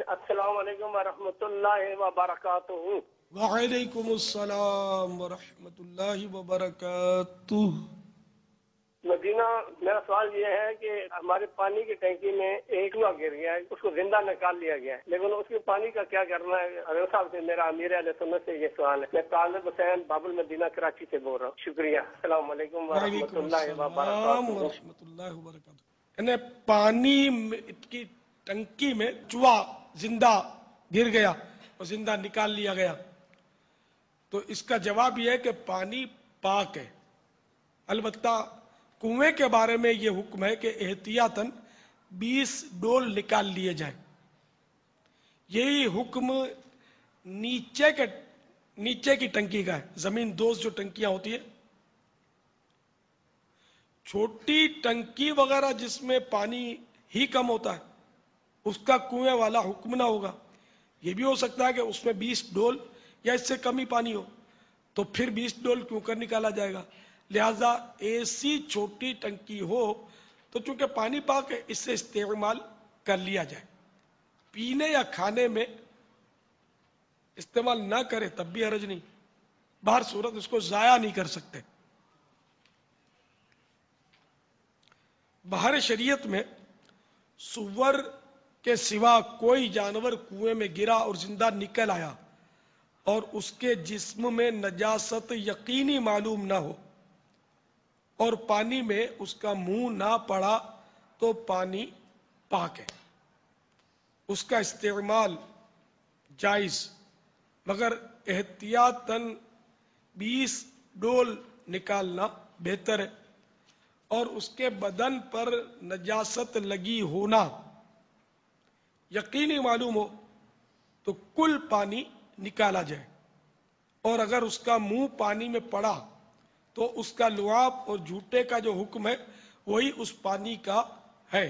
السلام علیکم ورحمۃ اللہ وبرکاتہ. وعلیکم السلام ورحمۃ اللہ وبرکاتہ. مدینہ، میرا سوال یہ ہے کہ ہمارے پانی کی ٹینکی میں ایک چوہا گر گیا ہے، اس کو زندہ نکال لیا گیا ہے، لیکن اس کے پانی کا کیا کرنا ہے؟ حضرت صاحب سے میرا امیر اہل سنت سے یہ سوال ہے. میں طالب حسین باب المدینہ کراچی سے بول رہا ہوں. شکریہ. السلام علیکم ورحمۃ وعلیکم اللہ السلام وبرکاتہ. ورحمۃ اللہ وبرکاتہ. یعنی پانی کی ٹنکی میں چوہا زندہ گر گیا اور زندہ نکال لیا گیا، تو اس کا جواب یہ ہے کہ پانی پاک ہے. البتہ کنویں کے بارے میں یہ حکم ہے کہ احتیاطاً 20 ڈول نکال لیے جائیں. یہی حکم نیچے کی ٹنکی کا ہے، زمین دوز جو ٹنکیاں ہوتی ہیں. چھوٹی ٹنکی وغیرہ جس میں پانی ہی کم ہوتا ہے اس کا کنویں والا حکم نہ ہوگا. یہ بھی ہو سکتا ہے کہ اس میں 20 ڈول یا اس سے کم ہی پانی ہو، تو پھر 20 ڈول کیوں کر نکالا جائے گا. لہذا ایسی چھوٹی ٹنکی ہو تو چونکہ پانی پاک ہے اس سے استعمال کر لیا جائے. پینے یا کھانے میں استعمال نہ کرے تب بھی حرج نہیں، بہر صورت اس کو ضائع نہیں کر سکتے. بہر شریعت میں سور کے سوا کوئی جانور کنویں میں گرا اور زندہ نکل آیا اور اس کے جسم میں نجاست یقینی معلوم نہ ہو اور پانی میں اس کا منہ نہ پڑا تو پانی پاک ہے، اس کا استعمال جائز، مگر احتیاطاً 20 ڈول نکالنا بہتر ہے. اور اس کے بدن پر نجاست لگی ہونا یقینی معلوم ہو تو کل پانی نکالا جائے، اور اگر اس کا منہ پانی میں پڑا تو اس کا لعاب اور جھوٹے کا جو حکم ہے وہی اس پانی کا ہے.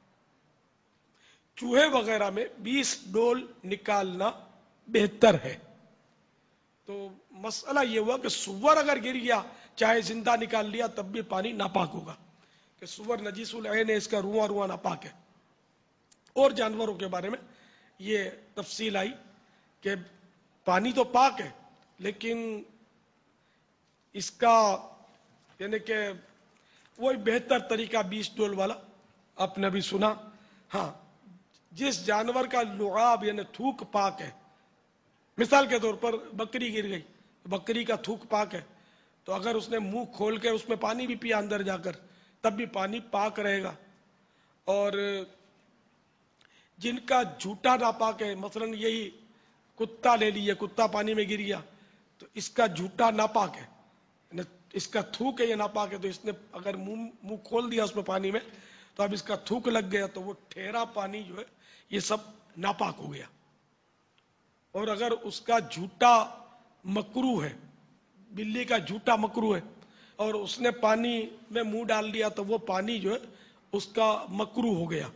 چوہے وغیرہ میں 20 ڈول نکالنا بہتر ہے. تو مسئلہ یہ ہوا کہ سور اگر گر گیا چاہے زندہ نکال لیا تب بھی پانی ناپاک ہوگا، کہ سور نجیس العین ہے، اس کا رواں ناپاک ہے. اور جانوروں کے بارے میں یہ تفصیل آئی کہ پانی تو پاک ہے لیکن اس کا یعنی کہ وہی بہتر طریقہ 20 ڈول والا آپ نے بھی سنا. ہاں، جس جانور کا لعاب یعنی تھوک پاک ہے، مثال کے طور پر بکری گر گئی، بکری کا تھوک پاک ہے، تو اگر اس نے منہ کھول کے اس میں پانی بھی پیا اندر جا کر تب بھی پانی پاک رہے گا. اور جن کا جھوٹا ناپاک ہے، مثلا یہی کتا لے لیے، کتا پانی میں گر گیا تو اس کا جھوٹا ناپاک ہے، اس کا تھوک ہے یہ ناپاک ہے، تو اس نے اگر منہ کھول دیا اس میں پانی میں تو اب اس کا تھوک لگ گیا تو وہ ٹھہرا پانی جو ہے یہ سب ناپاک ہو گیا. اور اگر اس کا جھوٹا مکروہ ہے، بلی کا جھوٹا مکروہ ہے اور اس نے پانی میں منہ ڈال دیا تو وہ پانی جو ہے اس کا مکروہ ہو گیا.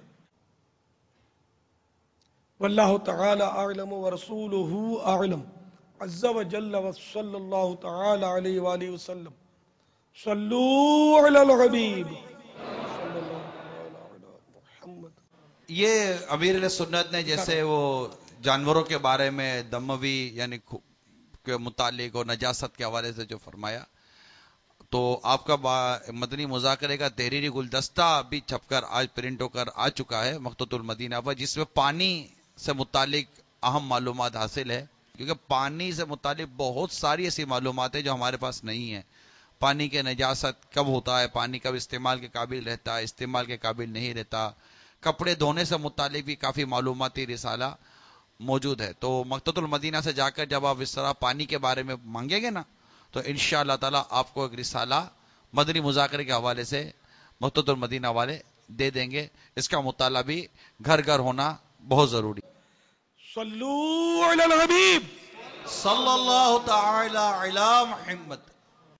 واللہ تعالی اعلم ورسولہ اعلم عز وجل وصلی اللہ تعالی علیہ وآلہ وسلم. صلو علی الحبیب صلی اللہ تعالی علی محمد. یہ امیر علیہ سنت نے جیسے وہ جانوروں کے بارے میں دموی یعنی کے متعلق اور نجاست کے حوالے سے جو فرمایا، تو آپ کا مدنی مذاکرے کا تحریری گلدستہ بھی چھپ کر آج پرنٹ ہو کر آ چکا ہے مقتۃ المدینہ پر، جس میں پانی سے متعلق اہم معلومات حاصل ہے. کیونکہ پانی سے متعلق بہت ساری ایسی معلومات ہیں جو ہمارے پاس نہیں ہیں. پانی کے نجاست کب ہوتا ہے، پانی کب استعمال کے قابل رہتا ہے، استعمال کے قابل نہیں رہتا، کپڑے دھونے سے متعلق بھی کافی معلوماتی رسالہ موجود ہے. تو مقتۃ المدینہ سے جا کر جب آپ اس طرح پانی کے بارے میں مانگیں گے نا تو انشاءاللہ تعالی آپ کو ایک رسالہ مدنی مذاکرے کے حوالے سے مقتۃ المدینہ والے دے دیں گے. اس کا مطالعہ بھی گھر گھر ہونا بہت ضروری. صلو علی الحبیب صلی اللہ تعالی علی محمد.